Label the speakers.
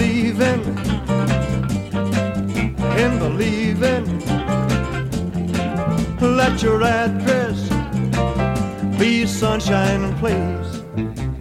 Speaker 1: believing, in believing. Let your address be sunshine, please.